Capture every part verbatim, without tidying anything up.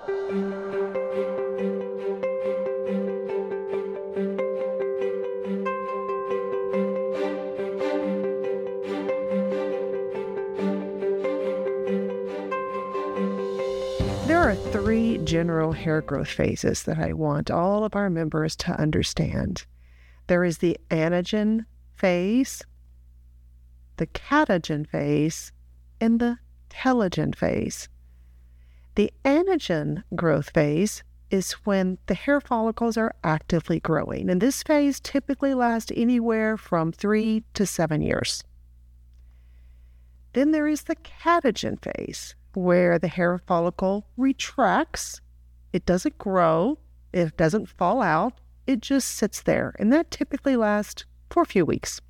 There are three general hair growth phases that I want all of our members to understand. There is the anagen phase, the catagen phase, and the telogen phase. The anagen growth phase is when the hair follicles are actively growing, and this phase typically lasts anywhere from three to seven years. Then there is the catagen phase, where the hair follicle retracts. It doesn't grow, it doesn't fall out, it just sits there, and that typically lasts for a few weeks.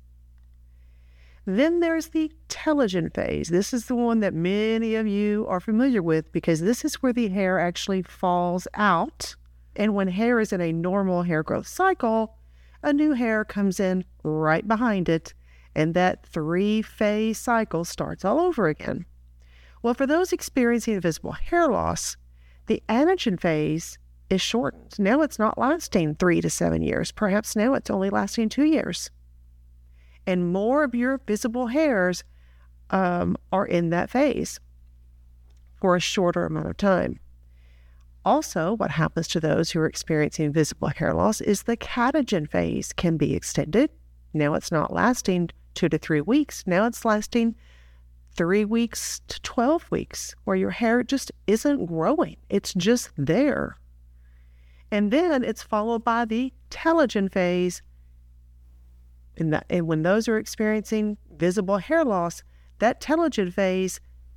Then there's the telogen phase. This is the one that many of you are familiar with because this is where the hair actually falls out, and when hair is in a normal hair growth cycle, a new hair comes in right behind it, and that three-phase cycle starts all over again. Well, for those experiencing visible hair loss, the anagen phase is shortened. Now it's not lasting three to seven years. Perhaps now it's only lasting two years. And more of your visible hairs um, are in that phase for a shorter amount of time. Also, what happens to those who are experiencing visible hair loss is the catagen phase can be extended. Now it's not lasting two to three weeks. Now it's lasting three weeks to twelve weeks, where your hair just isn't growing. It's just there. And then it's followed by the telogen phase. And, that, and when those are experiencing visible hair loss, that telogen phase,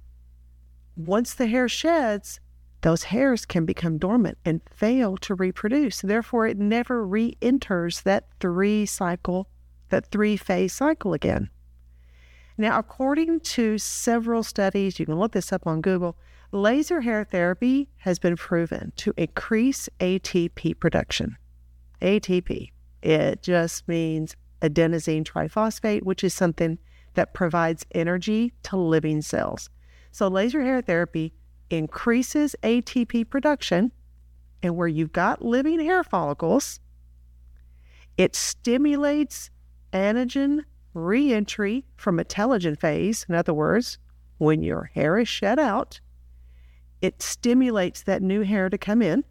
once the hair sheds, those hairs can become dormant and fail to reproduce. Therefore, it never re-enters that three cycle, that three-phase cycle again. Now, according to several studies, you can look this up on Google, laser hair therapy has been proven to increase A T P production. A T P, it just means adenosine triphosphate, which is something that provides energy to living cells. So laser hair therapy increases A T P production, and where you've got living hair follicles, it stimulates anagen re-entry from a telogen phase. In other words, when your hair is shed out, it stimulates that new hair to come in.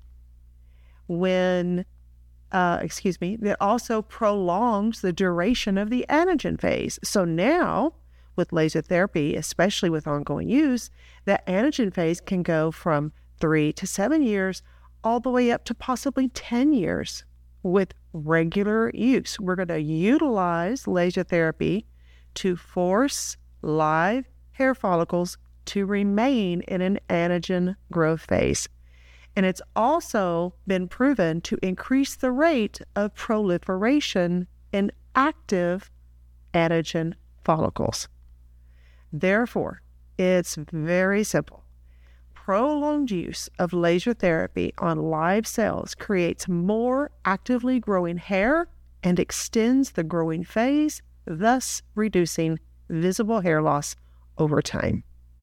When, uh, excuse me, it also prolongs the duration of the anagen phase. So now, with laser therapy, especially with ongoing use, that anagen phase can go from three to seven years, all the way up to possibly ten years. With regular use, we're going to utilize laser therapy to force live hair follicles to remain in an anagen growth phase. And it's also been proven to increase the rate of proliferation in active anagen follicles. Therefore, it's very simple. Prolonged use of laser therapy on live cells creates more actively growing hair and extends the growing phase, thus reducing visible hair loss over time.